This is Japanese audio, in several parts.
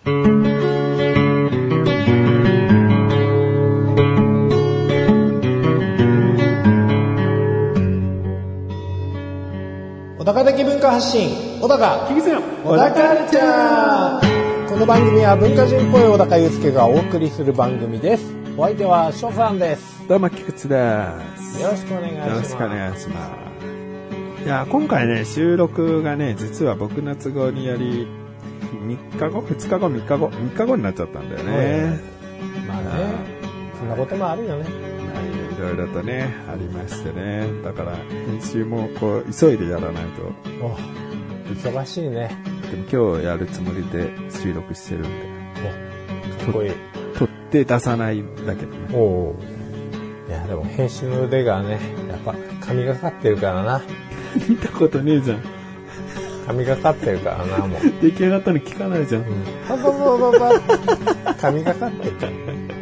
小高的文化発信、小高菊池の小高カルチャー。この番組は文化人っぽい小高祐介がお送りする番組です。お相手は翔さんです。 どうも菊池です。 よろしくお願いします。 よろしくお願いします。いや今回ね収録がね実は僕の都合により3日後2日後3日後3日後になっちゃったんだよね。 まあね、そんなこともあるよね。 いろいろとねありましてね。だから編集もこう急いでやらないと。 忙しいね。 でも今日やるつもりで収録してるんで。 かっこいい。 撮って出さないだけどね。 いやでも編集の腕がねやっぱ神がかってるからな。 見たことねえじゃん。 神がかってるからな。もう出来上がったの聞かないじゃん。 神がかってるから。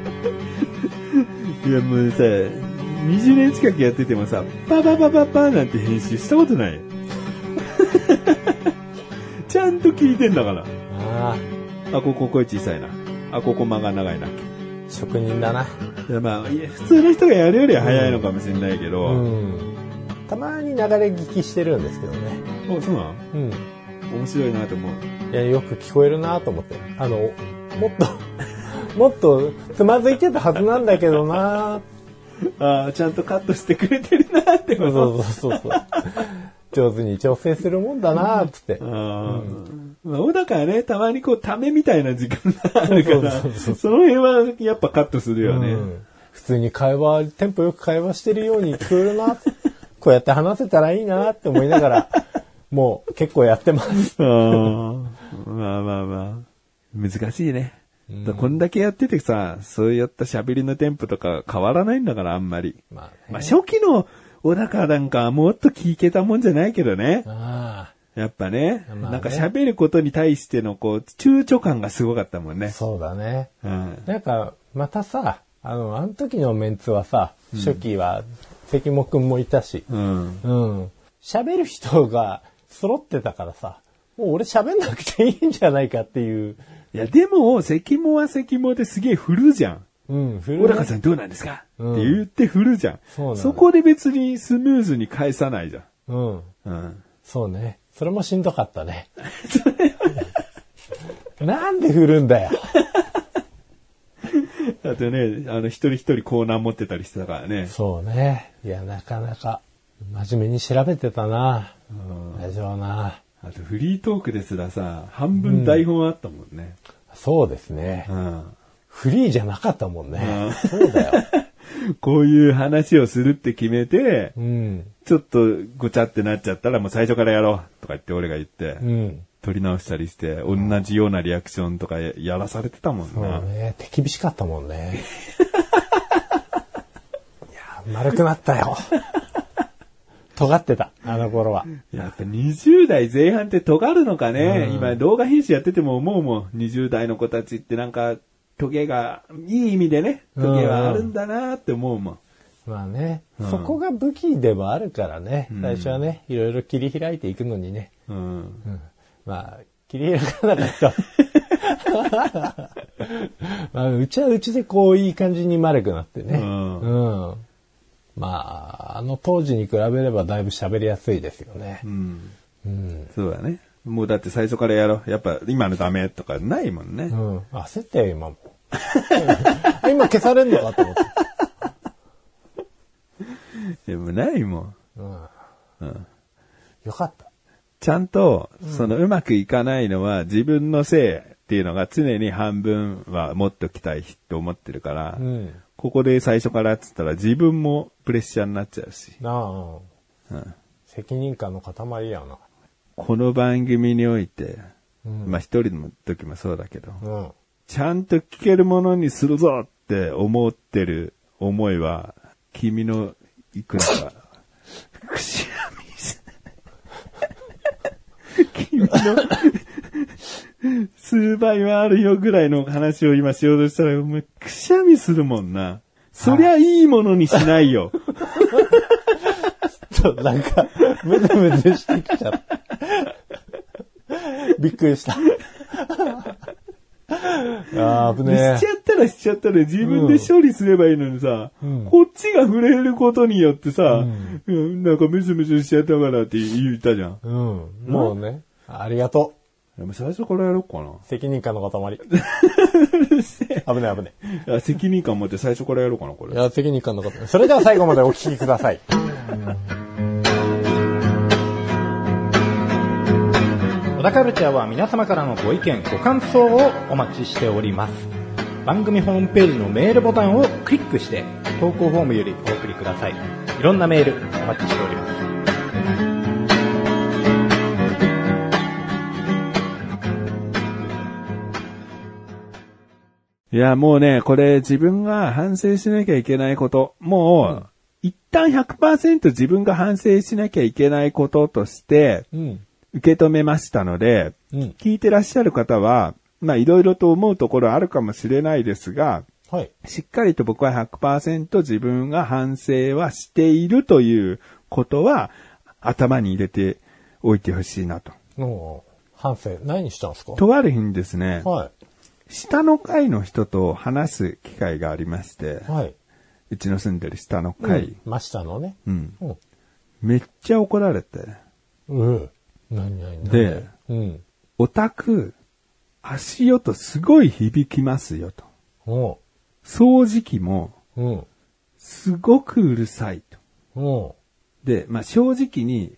いやもうさ20年近くやっててもさパパパパパなんて編集したことないよ。ちゃんと聞いてんだから。ここ声小さいな。ここ間が長いな。 職人だな。 いやまあ普通の人がやるよりは早いのかもしれないけど、 たまに流れ聞きしてるんですけどね。 そうなの？面白いなと思う。 いやよく聞こえるなと思って。もっとつまずいてたはずなんだけどな。 ちゃんとカットしてくれてるなってこと。 そう。上手に調整するもんだなーって。 小高はね、たまにこうためみたいな時間があるから、その辺はやっぱカットするよね。 普通にテンポよく会話してるように聞こえるな。こうやって話せたらいいなって思いながら、もう結構やってます。 まあ。難しいね。こんだけやっててさ、そういった喋りのテンポとか変わらないんだからあんまり。まあ初期の小高なんかもっと聞けたもんじゃないけどね。やっぱね、なんか喋ることに対してのこう躊躇感がすごかったもんね。 そうだね。なんかまたさ、あの時のメンツはさ、初期は関もくんもいたし、喋る人が揃ってたからさ、もう俺喋んなくていいんじゃないかっていう。 いやでも関もは関もですげえ振るじゃん。小高さんどうなんですか、って言って振るじゃん。そこで別にスムーズに返さないじゃん。 そうね。それもしんどかったね。なんで振るんだよ。 だってね、一人一人コーナー持ってたりしてたからね。 そうね。いや、なかなか真面目に調べてたな。大丈夫な。 あとフリートークですらさ、半分台本あったもんね。 そうですね。フリーじゃなかったもんね。そうだよ。 こういう話をするって決めて、ちょっとごちゃってなっちゃったらもう最初からやろうとか言って俺が言って、撮り直したりして、同じようなリアクションとかやらされてたもんな。 そうね。手厳しかったもんね。いや、丸くなったよ。尖ってた、あの頃は。 やっぱ20代前半って尖るのかね。今動画編集やってても思うもん。20代の子たちってなんか、トゲが、いい意味でね、トゲはあるんだなって思うもん。 まあね、そこが武器でもあるからね、最初はね、いろいろ切り開いていくのにね。まあ、切り開かなかった。まあ、うちはうちでこういい感じに丸くなってね。まあ、当時に比べればだいぶ喋りやすいですよね。 そうだね。もうだって最初からやろう。やっぱ今のダメとかないもんね。 焦ったよ、今も。今消されんのかと思って。 でもないもん。 よかった。 ちゃんと、うまくいかないのは自分のせいっていうのが常に半分は持っておきたいと思ってるから、ここで最初からっつったら自分もプレッシャーになっちゃうし。責任感の塊やな。 この番組において、まあ一人の時もそうだけど、ちゃんと聞けるものにするぞって思ってる思いは、君のいくらか、くしゃみ君の数倍はあるよぐらいの話を今しようとしたら、お前くしゃみするもんな。そりゃいいものにしないよ。 なんか、ムズムズしてきちゃった。びっくりした。 危ねえ。 しちゃったら自分で処理すればいいのにさ、こっちが触れることによってさ、なんかムズムズしちゃったからって言ったじゃん。 もうね、ありがとう。でも最初からやろうかな。 責任感の塊。危ねえ。責任感持って最初からやろうかな、これ。 いや、責任感の塊。それでは最後までお聞きください。 小田カルチャーは皆様からのご意見、ご感想をお待ちしております。番組ホームページのメールボタンをクリックして投稿フォームよりお送りください。いろんなメールお待ちしております。 いや、もうね、これ自分が反省しなきゃいけないこと、もう、一旦 100% 自分が反省しなきゃいけないこととして、受け止めましたので、聞いてらっしゃる方は、まあいろいろと思うところあるかもしれないですが、 はい、 しっかりと僕は 100% 自分が反省はしているということは頭に入れておいてほしいなと。 反省、何したんですか？ とある日にですね、 はい、 下の階の人と話す機会がありまして、 はい、 うちの住んでる下の階。 真下のね。 めっちゃ怒られて。 何で、お宅、足音すごい響きますよと。掃除機も、すごくうるさいと。で、まあ、正直に、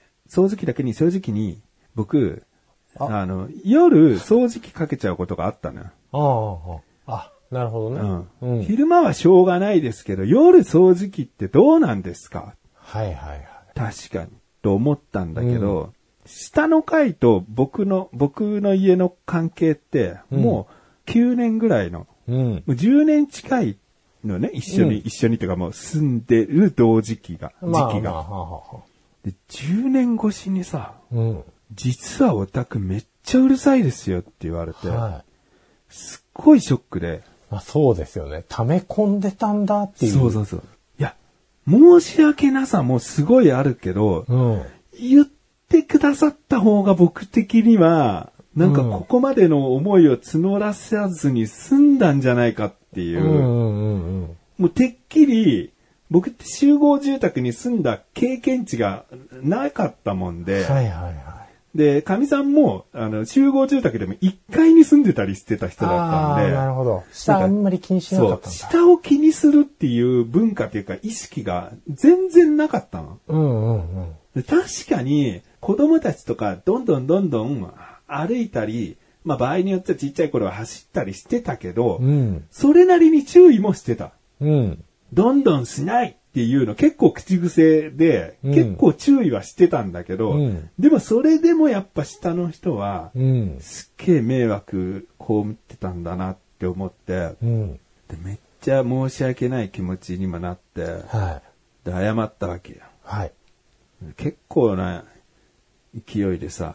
僕、夜掃除機かけちゃうことがあったのよ。 なるほどね。 昼間はしょうがないですけど、夜掃除機ってどうなんですか？ はいはいはい。 確かに、と思ったんだけど、下の階と僕の家の関係って、もう9年ぐらいの、もう10年近いのね、一緒にっていうかもう住んでる時期が。で、10年越しにさ、実はオタクめっちゃうるさいですよって言われて、すっごいショックで。 そうですよね。溜め込んでたんだっていう。 そう。いや、申し訳なさもすごいあるけど、言ってくださった方が僕的には、なんかここまでの思いを募らせずに済んだんじゃないかっていう。もうてっきり、僕って集合住宅に住んだ経験値がなかったもんで、で、かみさんも、集合住宅でも1階に住んでたりしてた人だったんで。 なるほど。下あんまり気にしなかったんだ。 下を気にするっていう文化っていうか意識が全然なかったの。確かに、子供たちとかどんどん歩いたり、まあ場合によってはちっちゃい頃は走ったりしてたけど、それなりに注意もしてた。どんどんしないっていうの結構口癖で、結構注意はしてたんだけど、でもそれでもやっぱ下の人は、すっげえ迷惑被ってたんだなって思って、でめっちゃ申し訳ない気持ちにもなって、で謝ったわけよ。結構な勢いでさ、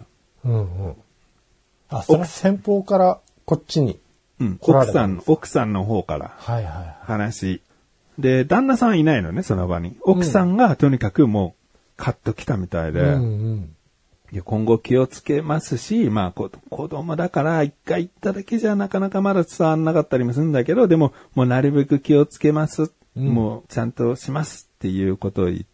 それ先方からこっちに、 奥さんの方から話。で、旦那さんいないのね、その場に。奥さんがとにかくもうカッと来たみたいで、今後気をつけますし、まあ子供だから一回行っただけじゃなかなかまだ伝わんなかったりもするんだけど、でももうなるべく気をつけます。もうちゃんとしますっていうことを言って、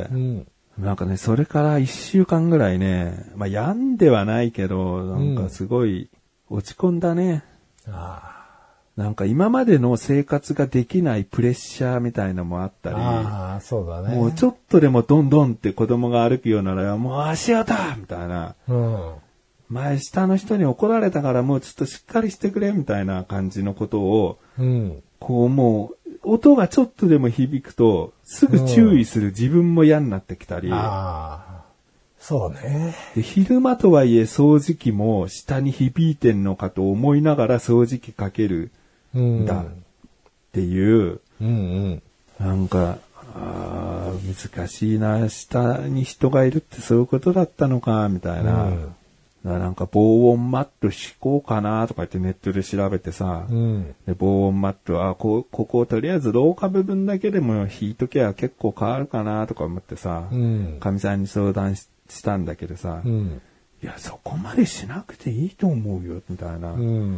なんかね、それから1週間ぐらいね、まあ病んではないけど、なんかすごい落ち込んだね。なんか今までの生活ができないプレッシャーみたいのもあったり、 そうだね。 もうちょっとでもどんどんって子供が歩くようなら、もう足音みたいな、前下の人に怒られたからもうちょっとしっかりしてくれみたいな感じのことを、こうもう音がちょっとでも響くとすぐ注意する自分も嫌になってきたり、 そうね。 で昼間とはいえ掃除機も下に響いてんのかと思いながら掃除機かけるんだっていう、なんか難しいな、下に人がいるってそういうことだったのかみたいな、なんか防音マット敷こうかなとか言ってネットで調べてさ、で防音マットここをとりあえず廊下部分だけでも引いときゃ結構変わるかなとか思ってさ、かみさんに相談したんだけどさ、いやそこまでしなくていいと思うよみたいな、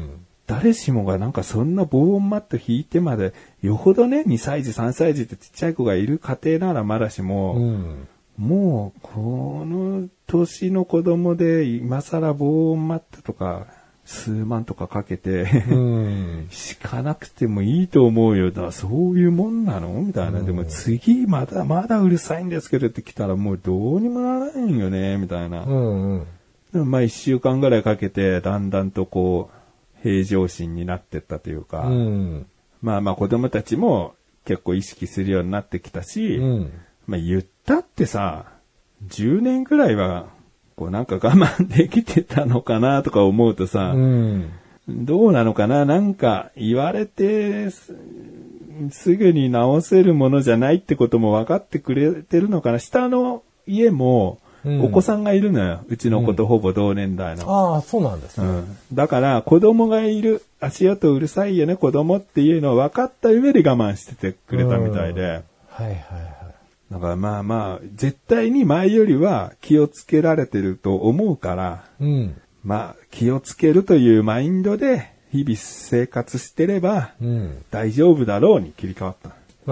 誰しもがなんかそんな防音マット引いてまで、よほどね、2歳児、3歳児ってちっちゃい子がいる家庭ならまだしも、もう、この年の子供で今更防音マットとか、数万とかかけて、敷かなくてもいいと思うよ。だからそういうもんなのみたいな。でも次まだうるさいんですけどって来たらもうどうにもならないよね、みたいな。でもまあ1週間ぐらいかけてだんだんとこう、平常心になってったというか、まあまあ子供たちも結構意識するようになってきたし、まあ言ったってさ、10年くらいは、こうなんか我慢できてたのかなとか思うとさ、どうなのかな、なんか言われてすぐに直せるものじゃないってことも分かってくれてるのかな。下の家もお子さんがいるのよ。うちの子とほぼ同年代の。 ああ、そうなんですね。 だから子供がいる、足音うるさいよね、子供っていうのを分かった上で我慢しててくれたみたいで。 はいはいはい。 だからまあまあ、絶対に前よりは気をつけられてると思うから、まあ気をつけるというマインドで日々生活してれば、大丈夫だろうに切り替わった。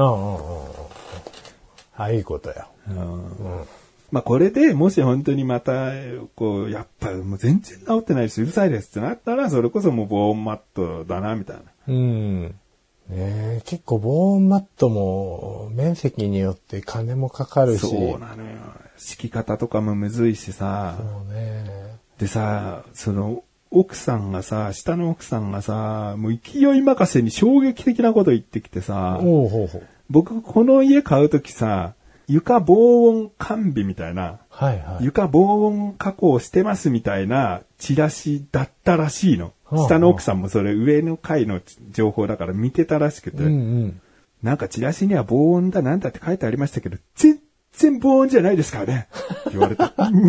いいことよ。 まあこれでもし本当にまた、こう、やっぱもう全然治ってないしうるさいですってなったら、それこそもう防音マットだな、みたいな。 結構防音マットも面積によって金もかかるし。 そうなのよ。敷き方とかもむずいしさ。 そうね。 でさ、その奥さんがさ、下の奥さんがさ、もう勢い任せに衝撃的なこと言ってきてさ、僕この家買うときさ、床防音完備みたいな、床防音加工してますみたいなチラシだったらしいの。下の奥さんもそれ上の階の情報だから見てたらしくて、なんかチラシには防音だなんだって書いてありましたけど、全然防音じゃないですからねって言われた。こん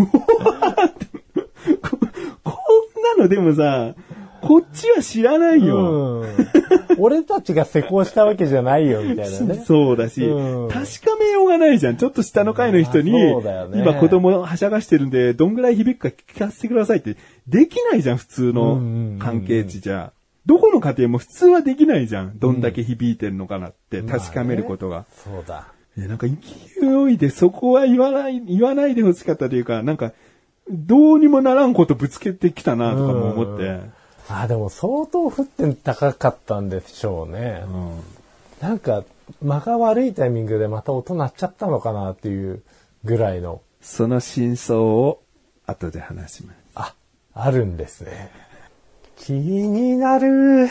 なのでもさ、こっちは知らないよ。 俺たちが施工したわけじゃないよみたいなね。 そうだし、確かめようがないじゃん。ちょっと下の階の人に、今子供はしゃがしてるんで、どんぐらい響くか聞かせてくださいって、できないじゃん、普通の関係値じゃ。どこの家庭も普通はできないじゃん。どんだけ響いてるのかなって確かめることが。 そうだ。 なんか勢いでそこは言わないでほしかったというか、なんか、どうにもならんことぶつけてきたなとかも思って。 でも相当沸点高かったんでしょうね。なんか、間が悪いタイミングでまた音鳴っちゃったのかなっていうぐらいの。 その真相を後で話します。 あるんですね。気になる。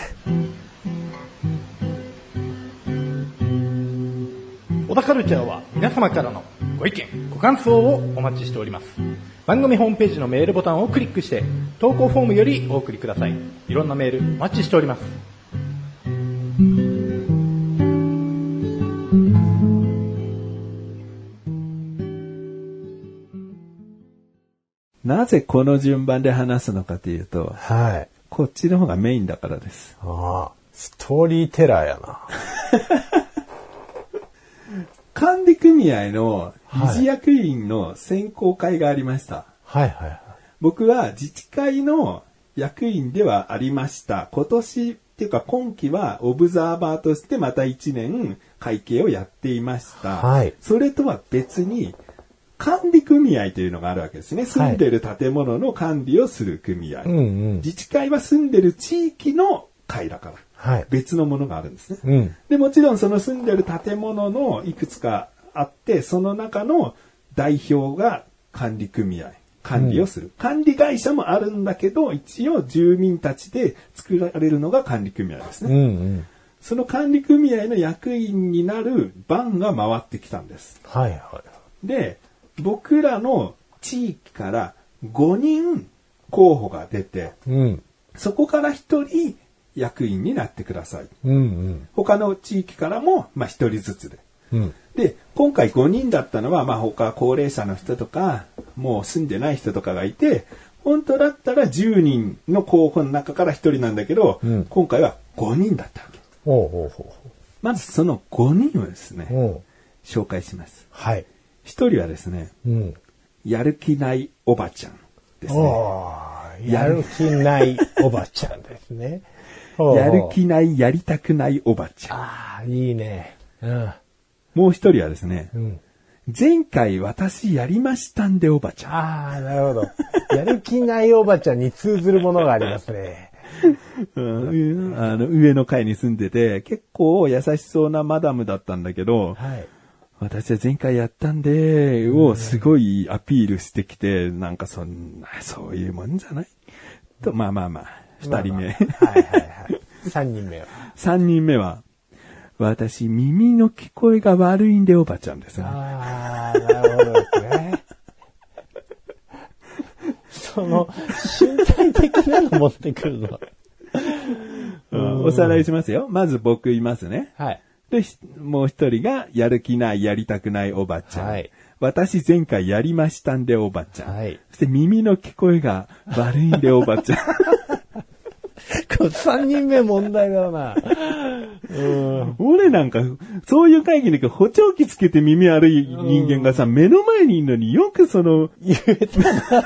小田カルチャーは皆様からのご意見、ご感想をお待ちしております。番組ホームページのメールボタンをクリックして投稿フォームよりお送りください。いろんなメールお待ちしております。 なぜこの順番で話すのかというと、こっちの方がメインだからです。 ストーリーテラーやな。 管理組合の理事役員の選考会がありました。僕は自治会の役員ではありました。今年っていうか今期はオブザーバーとしてまた1年会計をやっていました。それとは別に管理組合というのがあるわけですね。住んでる建物の管理をする組合。自治会は住んでる地域の会だから。別のものがあるんですね。で、もちろんその住んでる建物のいくつかあって、その中の代表が管理組合、管理をする。管理会社もあるんだけど、一応住民たちで作られるのが管理組合ですね。その管理組合の役員になる番が回ってきたんです。で、僕らの地域から5人候補が出て、そこから1人役員になってください。他の地域からも、1人ずつで。で、今回5人だったのは、他高齢者の人とか、もう住んでない人とかがいて、本当だったら10人の候補の中から1人なんだけど、今回は5人だったわけ。まずその5人をですね、紹介します。1人はですね、やる気ないおばちゃんですね。 やる気ないおばちゃんですね。 やる気ない、やりたくないおばちゃん。 ああ、いいね。うん。 もう一人はですね、前回私やりましたんでおばちゃん。 ああ、なるほど。やる気ないおばちゃんに通ずるものがありますね。 上の階に住んでて、結構優しそうなマダムだったんだけど、はい、私は前回やったんで、をすごいアピールしてきて、なんかそういうもんじゃないと、まあ、二人目。はいはいはい。 三人目は。 三人目は、私、耳の聞こえが悪いんでおばちゃんですね。 ああ、なるほどですね。その、身体的なの持ってくるの。 おさらいしますよ。まず僕いますね。 はい。 で、もう一人が、やる気ない、やりたくないおばちゃん。はい。私前回やりましたんでおばちゃん。はい。そして耳の聞こえが悪いんでおばちゃん。 これ3人目問題だな。 俺なんか、そういう会議で補聴器つけて耳悪い人間がさ、目の前にいるのによく言えたな。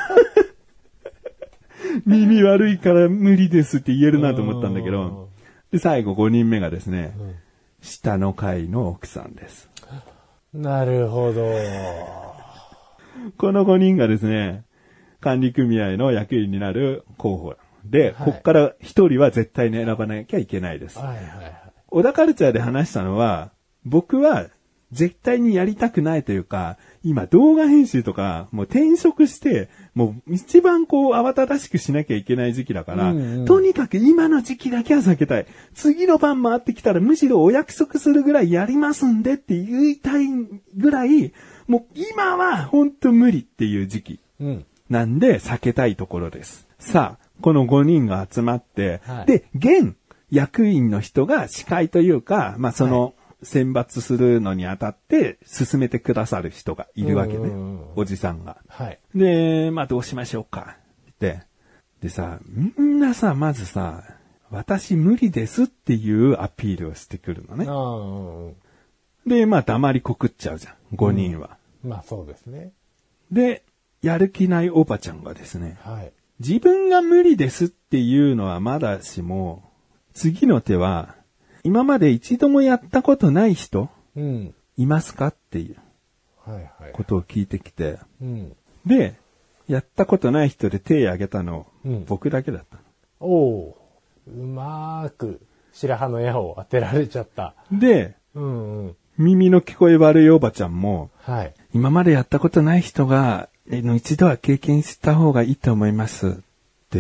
耳悪いから無理ですって言えるなと思ったんだけど。で、最後5人目がですね、下の階の奥さんです。 なるほど。 この5人がですね、管理組合の役員になる候補で、はい、こっから1人は絶対に選ばなきゃいけないです。はいはいはい、小田カルチャーで話したのは、僕は絶対にやりたくないというか、今動画編集とかもう転職して、もう一番慌ただしくしなきゃいけない時期だから、とにかく今の時期だけは避けたい。次の番回ってきたらむしろお約束するぐらいやりますんでって言いたいぐらい、もう今は本当無理っていう時期なんで避けたいところです。さあ、この5人が集まって、はい、で、現役員の人が司会というか、選抜するのにあたって進めてくださる人がいるわけね。おじさんが。はい、で、どうしましょうかって。でさ、みんなさ、まずさ、私無理ですっていうアピールをしてくるのね。で、黙りこくっちゃうじゃん、5人は。 そうですね。 で、やる気ないおばちゃんがですね、はい、自分が無理ですっていうのはまだしも、次の手は、今まで一度もやったことない人、いますかっていうことを聞いてきて、で、やったことない人で手を挙げたの、僕だけだった。 うまーく白羽の矢を当てられちゃった。 で、耳の聞こえ悪いおばちゃんも、今までやったことない人が、一度は経験した方がいいと思いますって、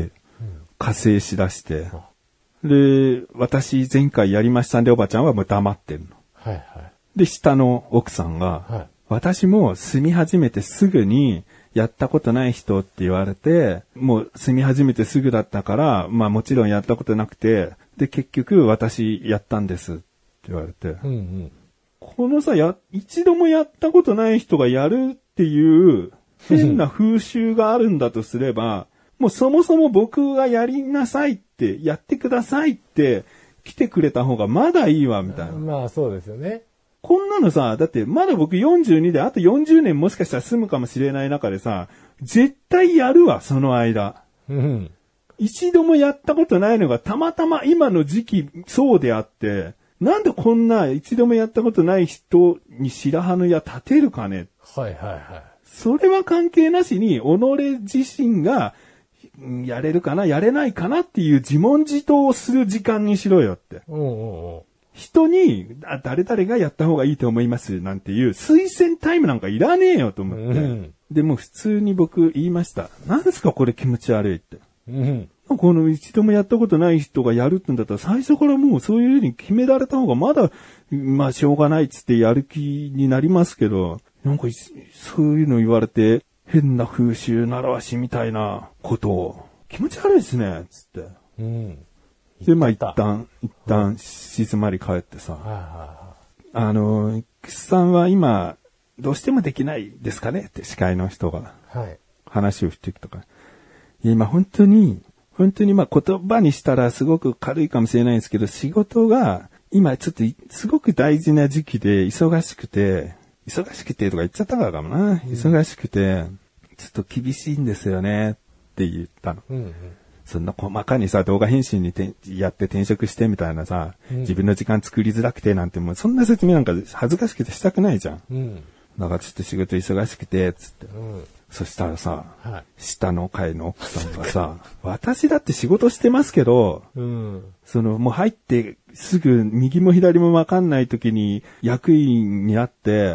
加勢しだして、で、私前回やりましたんでおばちゃんはもう黙ってるの。はいはい。で、下の奥さんが、私も住み始めてすぐにやったことない人って言われて、もう住み始めてすぐだったから、もちろんやったことなくて、で、結局私やったんですって言われて、このさ、一度もやったことない人がやるっていう変な風習があるんだとすれば、もうそもそも僕がやりなさいって、やってくださいって来てくれた方がまだいいわ、みたいな。 そうですよね。 こんなのさ、だってまだ僕42であと40年もしかしたら住むかもしれない中でさ、絶対やるわ、その間。一度もやったことないのがたまたま今の時期そうであって、なんでこんな一度もやったことない人に白羽の矢立てるかね。はいはいはい。それは関係なしに、己自身が、やれるかなやれないかなっていう自問自答をする時間にしろよって。人に、誰々がやった方がいいと思いますなんていう推薦タイムなんかいらねえよと思って。でも普通に僕言いました。なんですかこれ気持ち悪いって。この一度もやったことない人がやるってんだったら最初からもうそういう風に決められた方がまだ、しょうがないっつってやる気になりますけど、なんかそういうの言われて、変な風習習わしみたいなことを、気持ち悪いですね、つって。で、一旦静まり返ってさ、X さんは今、どうしてもできないですかねって司会の人が、話をしてきたから。今本当に言葉にしたらすごく軽いかもしれないんですけど、仕事が、今ちょっとすごく大事な時期で忙しくてとか言っちゃったからかもな。忙しくて、ちょっと厳しいんですよねって言ったの。 そんな細かにさ、動画編集にやって転職してみたいなさ、自分の時間作りづらくてなんてもうそんな説明なんか恥ずかしくてしたくないじゃん。だからちょっと仕事忙しくて、つって。そしたらさ、下の階の奥さんがさ、私だって仕事してますけど、もう入ってすぐ右も左もわかんない時に役員になって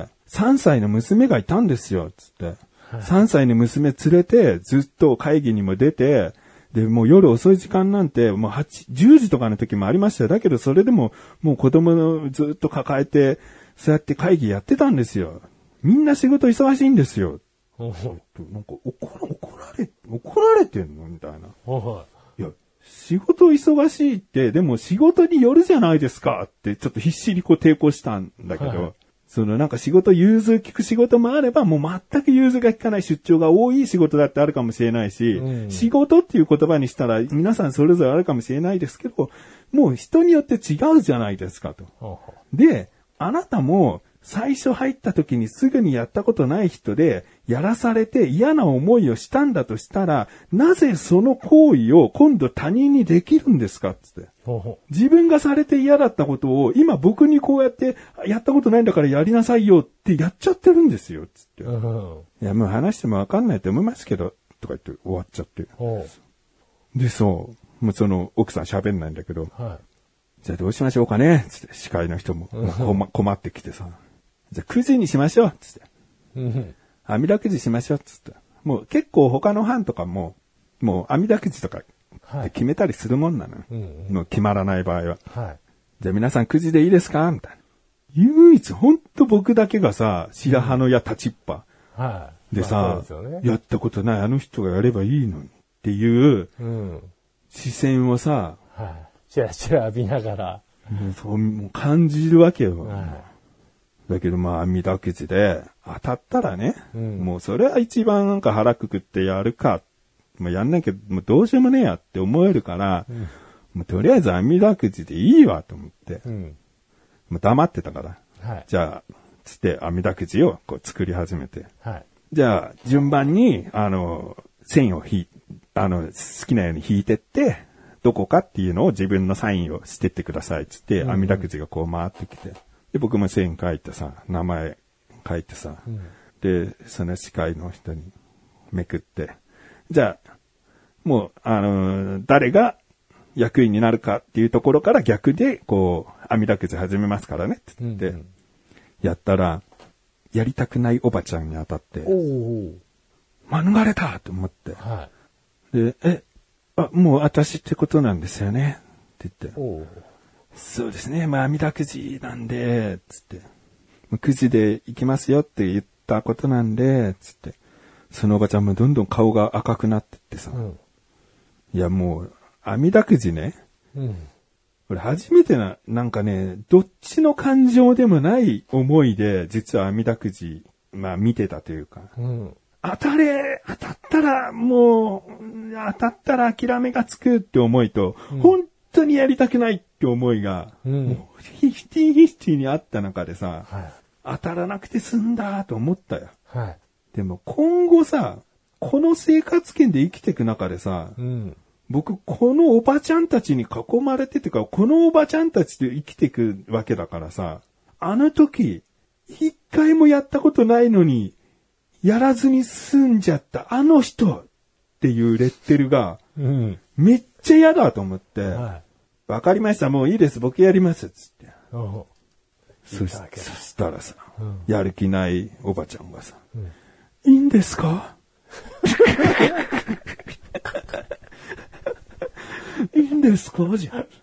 、3歳の娘がいたんですよ、つって。3歳の娘連れてずっと会議にも出て、で、もう夜遅い時間なんて、もう10時とかの時もありましたよ。だけどそれでも、もう子供のずっと抱えて、そうやって会議やってたんですよ。みんな仕事忙しいんですよ。なんか怒られてんのみたいな。いや、仕事忙しいって、でも仕事によるじゃないですかって、ちょっと必死にこう抵抗したんだけど、なんか仕事融通聞く仕事もあれば、もう全く融通が聞かない出張が多い仕事だってあるかもしれないし、仕事っていう言葉にしたら皆さんそれぞれあるかもしれないですけど、もう人によって違うじゃないですかと。で、あなたも最初入った時にすぐにやったことない人で、やらされて嫌な思いをしたんだとしたら、なぜその行為を今度他人にできるんですかつって。自分がされて嫌だったことを、今僕にこうやってやったことないんだからやりなさいよってやっちゃってるんですよ。つって。いや、もう話してもわかんないと思いますけど、とか言って終わっちゃって。で、もうその奥さん喋んないんだけど、じゃあどうしましょうかねつって、司会の人も困ってきてさ。じゃあ9時にしましょうつって。阿弥陀くじしましょうつって。もう結構他の班とかもう阿弥陀くじとかで決めたりするもんなの。もう決まらない場合は。じゃあ皆さん9時でいいですかみたいな。唯一ほんと僕だけがさ、白羽の矢立ちっぱ。でさ、やったことないあの人がやればいいのにっていう視線をさ、 チラチラ浴びながら。 もう感じるわけよ。だけど阿弥陀くじで当たったらね、もうそれは一番なんか腹くくってやるか、やんなきゃもうどうしようもねえやって思えるから、もうとりあえず阿弥陀くじでいいわと思って、もう黙ってたから、じゃあつって阿弥陀くじをこう作り始めて、じゃあ順番に線を好きなように引いてって、どこかっていうのを自分のサインをしてってくださいつって、阿弥陀くじがこう回ってきて、で、僕も線書いてさ、名前書いてさ、で、その司会の人にめくって、じゃあ、もう、誰が役員になるかっていうところから逆で、こう、阿弥陀くじ始めますからねって言って、やったら、やりたくないおばちゃんに当たって、免れたと思って、で、もう私ってことなんですよねって言って、そうですね。阿弥陀くじなんで、つって。くじで行きますよって言ったことなんで、つって。そのおばちゃんもどんどん顔が赤くなってってさ。いやもう、阿弥陀くじね。俺初めてなんかね、どっちの感情でもない思いで、実は阿弥陀くじ、見てたというか。当たったらもう、当たったら諦めがつくって思いと、本当にやりたくないって思いが、もうヒフティにあった中でさ、当たらなくて済んだと思ったよ。でも今後さ、この生活圏で生きていく中でさ、僕このおばちゃんたちに囲まれててか、このおばちゃんたちで生きていくわけだからさ、あの時、一回もやったことないのに、やらずに済んじゃったあの人っていうレッテルが、めっちゃ嫌だと思って、わかりました、もういいです、僕やります、つって。そしたらさ、やる気ないおばちゃんがさ、いいんですかいいんですかじゃ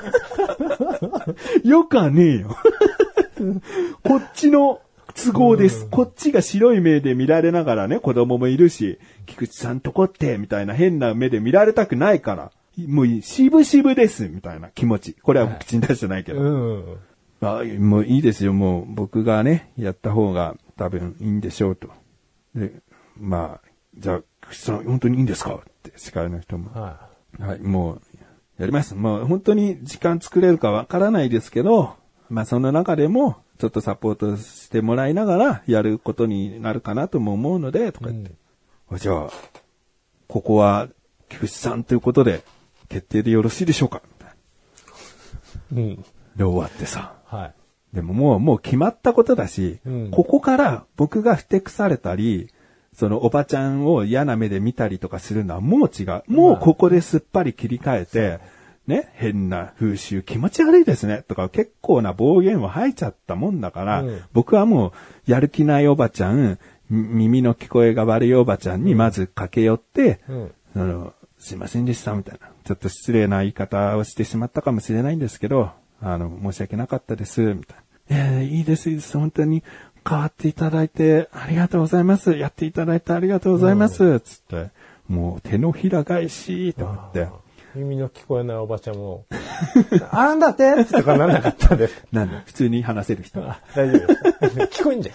よかねえよ。こっちの都合です。こっちが白い目で見られながらね、子供もいるし、菊池さんとこって、みたいな変な目で見られたくないから、もう渋々です、みたいな気持ち。これは口に出してないけど。もういいですよ、もう僕がね、やった方が多分いいんでしょうと。で、じゃあ、菊池さん本当にいいんですかって司会の人も。もう、やります。もう本当に時間作れるかわからないですけど、その中でも、ちょっとサポートしてもらいながらやることになるかなとも思うので、とか言って。じゃあ、ここは菊池さんということで、決定でよろしいでしょうかみたいな。で、終わってさ。 はい。 でももう決まったことだし、ここから僕がふてくされたり、そのおばちゃんを嫌な目で見たりとかするのはもう違う。もうここですっぱり切り替えて、ね、変な風習気持ち悪いですねとか結構な暴言を吐いちゃったもんだから、僕はもうやる気ないおばちゃん、耳の聞こえが悪いおばちゃんにまず駆け寄って、すいませんでしたみたいな。ちょっと失礼な言い方をしてしまったかもしれないんですけど、申し訳なかったです、みたいな。いいです、いいです。本当に変わっていただいてありがとうございます。やっていただいてありがとうございます。つって、もう手のひら返し、と思って。 耳の聞こえないおばちゃんも、なんだってとかなんなかったです。 なんだ、普通に話せる人。 大丈夫です。聞こえんじゃ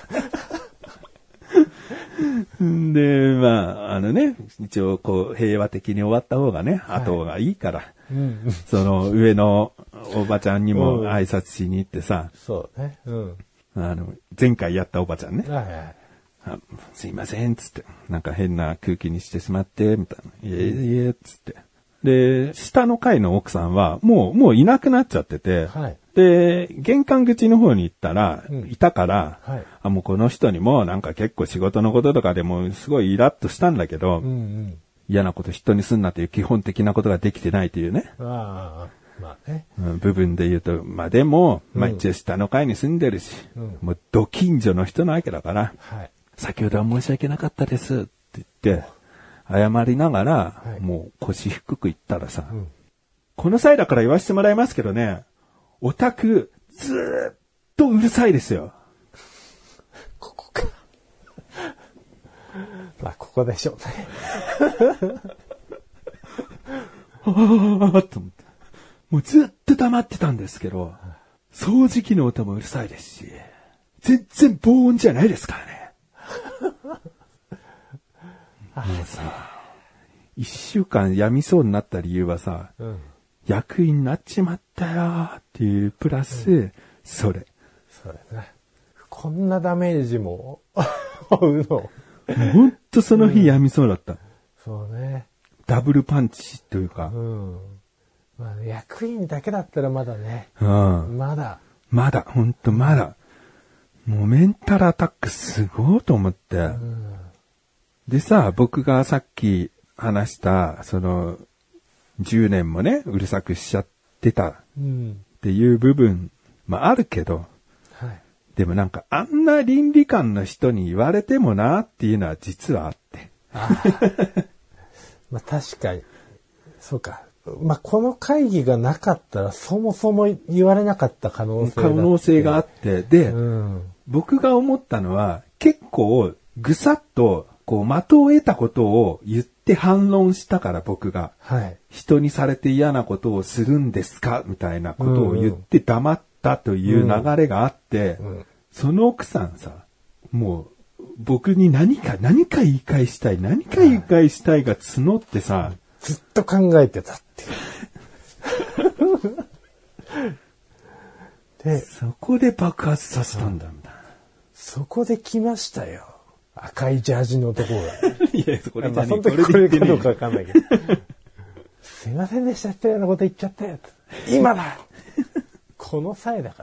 ん。で、まあ、一応こう平和的に終わった方がね、後がいいから、その上のおばちゃんにも挨拶しに行ってさ、 そうね。 前回やったおばちゃんね。すいません、つって。なんか変な空気にしてしまって、みたいな。いえ、つって。で、下の階の奥さんは、もういなくなっちゃってて、で、玄関口の方に行ったら、いたから、もうこの人にもなんか結構仕事のこととかでもすごいイラッとしたんだけど、嫌なこと人にすんなという基本的なことができてないというね。部分で言うと、まあでも、一応下の階に住んでるし、もうど近所の人なわけだから、先ほどは申し訳なかったですって言って、謝りながら、もう腰低く言ったらさ、この際だから言わせてもらいますけどね、オタクずーっとうるさいですよ。 ここか。まあここでしょうね。 と思って。もうずっと黙ってたんですけど、掃除機の音もうるさいですし、全然防音じゃないですからね。もうさ、1週間病みそうになった理由はさ、役員になっちまったよっていうプラス、それね。こんなダメージも負うの。 ほんとその日病みそうだった。 そうね。 ダブルパンチというか。 まあ、役員だけだったらまだね。まだ、 ほんとまだ。もうメンタルアタックすごいと思って。でさ、僕がさっき話した、その、10年もね、うるさくしちゃってたっていう部分もあるけど、でもなんかあんな倫理観の人に言われてもなっていうのは実はあって。 まあ確かに。そうか。まあこの会議がなかったらそもそも言われなかった可能性があって。で、僕が思ったのは結構ぐさっとこう的を得たことを言って反論したから僕が、人にされて嫌なことをするんですかみたいなことを言って黙ったという流れがあって、その奥さんさ、もう僕に何か言い返したいが募ってさ、 ずっと考えてたっていう。 で、そこで爆発させたんだみたいな。 そこで来ましたよ。赤いジャージの男が。 いや、そこでまあ、その時これかどうかわかんないけど。すいませんでしたってようなこと言っちゃって。今だこの際だから。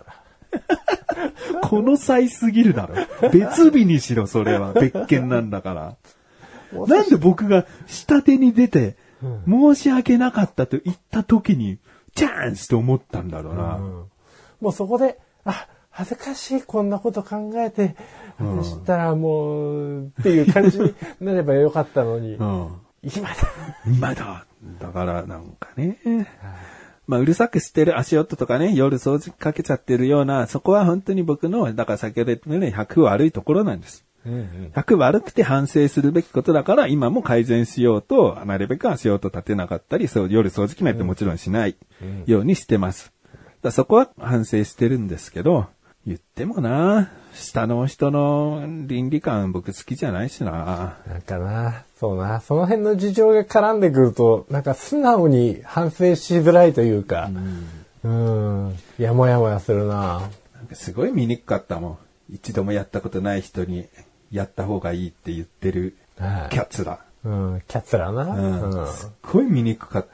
この際すぎるだろ。別日にしろ、それは。別件なんだから。なんで僕が下手に出て、申し訳なかったと言った時に、チャンスと思ったんだろうな。 もうそこで、恥ずかしい、こんなこと考えて、したらもう、っていう感じになればよかったのに、今だ。 だからなんかね、まあうるさくしてる足音とかね、夜掃除かけちゃってるような、そこは本当に僕の、だから先ほど言ったように100悪いところなんです。100悪くて反省するべきことだから、今も改善しようと、なるべく足音立てなかったり、夜掃除機なんてもちろんしないようにしてます。だそこは反省してるんですけど、言ってもな、下の人の倫理観僕好きじゃないしな。 なんかな、そうな、その辺の事情が絡んでくると、なんか素直に反省しづらいというか、やもやもやするな。 なんかすごい見にくかったもん。一度もやったことない人にやった方がいいって言ってるキャッツだ。 うん、キャツラな。 うん。すっごい醜かった。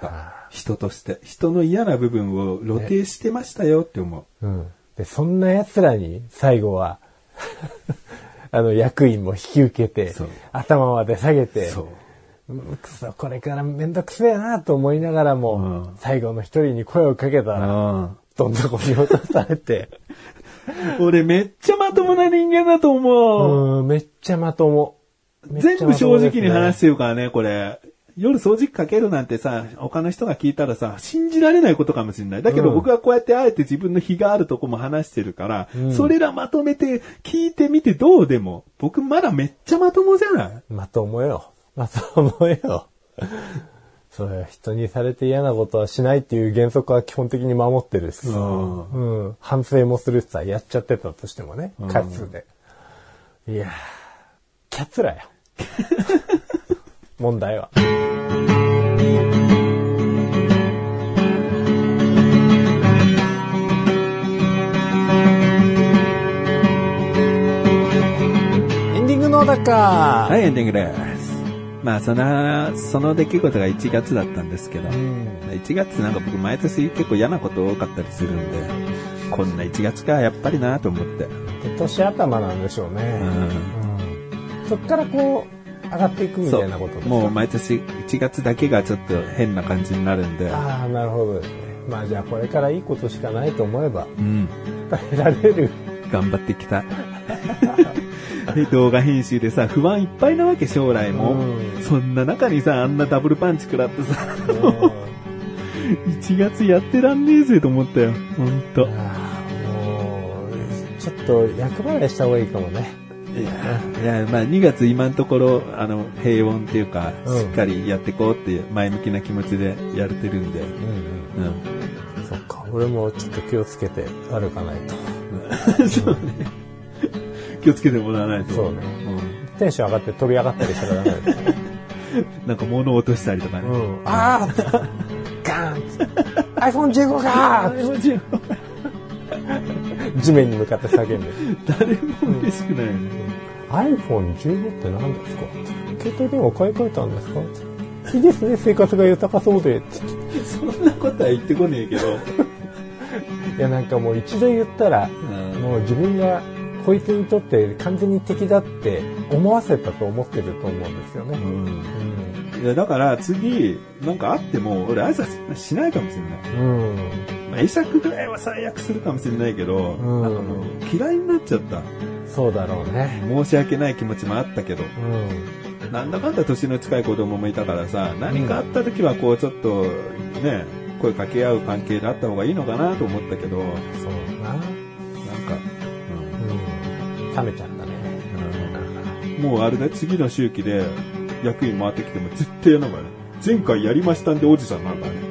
人として。人の嫌な部分を露呈してましたよって思う。 うん。で、そんな奴らに最後は、役員も引き受けて、頭まで下げて、くそ、これからめんどくせえなと思いながらも、最後の一人に声をかけたら、どんどこに落とされて。 俺めっちゃまともな人間だと思う。めっちゃまとも。 全部正直に話してるからね、これ。夜掃除機かけるなんてさ、他の人が聞いたらさ、信じられないことかもしれない。だけど僕はこうやってあえて自分の非があるとこも話してるから、それらまとめて聞いてみてどうでも、僕まだめっちゃまともじゃない？ まともよ。まともよ。そうよ。人にされて嫌なことはしないっていう原則は基本的に守ってるしさ、反省もするしさ、やっちゃってたとしてもね、かつで。いやー、キャツラよ。問題は。エンディングのだか。 はい、エンディングです。まあ、その出来事が1月だったんですけど、1月なんか僕毎年結構嫌なこと多かったりするんで、こんな1月か、やっぱりなと思って。 年頭なんでしょうね。そっからこう、上がっていくみたいなことですか？ もう毎年1月だけがちょっと変な感じになるんで。 ああ、なるほどですね。まあじゃあこれからいいことしかないと思えば、耐えられる。 頑張ってきた。で、動画編集でさ、不安いっぱいなわけ、将来も。そんな中にさ、あんなダブルパンチ食らってさ、1月やってらんねえぜと思ったよ、ほんと。もう、ちょっと役払いした方がいいかもね。 いや、まあ2月今のところ、平穏っていうか、しっかりやっていこうっていう前向きな気持ちでやれてるんで。 そっか、俺もちょっと気をつけて歩かないと。そうね。気をつけてもらわないと。 そうね。テンション上がって飛び上がったりしたらダメですね。 なんか物を落としたりとかね。 ああガーン!iPhone15 かー地面に向かって叫んで。 誰も嬉しくないよね。 iPhone15 って何ですか？携帯電話買い替えたんですか？いいですね、生活が豊かそうで。 そんなことは言ってこねえけど。 いや、なんかもう一度言ったら、もう自分がこいつにとって完全に敵だって思わせたと思ってると思うんですよね。 いや、だから次、なんかあっても、俺挨拶しないかもしれない。まあ、会釈ぐらいは最悪するかもしれないけど、なんかもう嫌いになっちゃった。 そうだろうね。 申し訳ない気持ちもあったけど。なんだかんだ年の近い子供もいたからさ、何かあった時はこうちょっとね、声かけ合う関係であった方がいいのかなと思ったけど。 そうな。なんか、冷めちゃったね。 もうあれだ、次の周期で役員回ってきても絶対やらないからね。前回やりましたんでおじさんなんだね。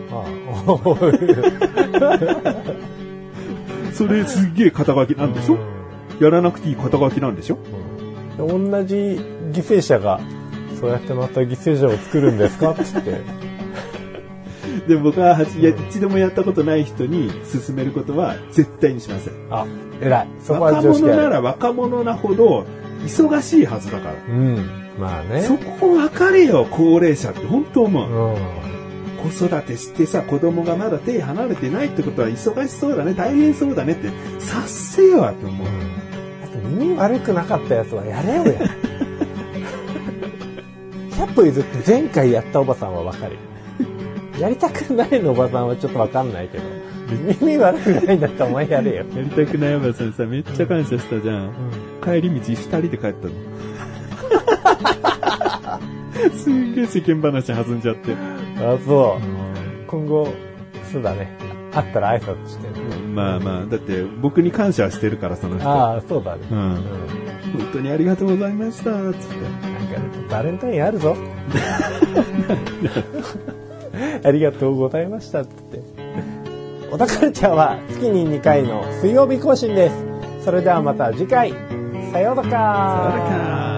それすっげえ肩書きなんでしょ？やらなくていい肩書きなんでしょ？ 同じ犠牲者がそうやってまた犠牲者を作るんですかって言って。 でも僕は一度もやったことない人に勧めることは絶対にしません。 あ、偉い。そこは若者なら若者なほど忙しいはずだから。 まあね。 そこを分かれよ、高齢者って本当思う。子育てしてさ、子供がまだ手離れてないってことは忙しそうだね、大変そうだねって察せよって思う。 あと耳悪くなかったやつはやれよや。100歩譲って前回やったおばさんは分かる。やりたくないのおばさんはちょっと分かんないけど、耳悪くないんだったらお前やれよ。 やりたくないおばさんさ、めっちゃ感謝したじゃん。帰り道2人で帰ったの。すんげえ世間話弾んじゃって。 あ、そう。今後、そうだね。会ったら挨拶してる。 まあまあ、だって僕に感謝してるから、その人。 ああ、そうだね。 本当にありがとうございました、つって。なんか、 バレンタインあるぞ。ありがとうございましたって。小田カルチャーは月に2回の水曜日更新です。それではまた次回。さようなら。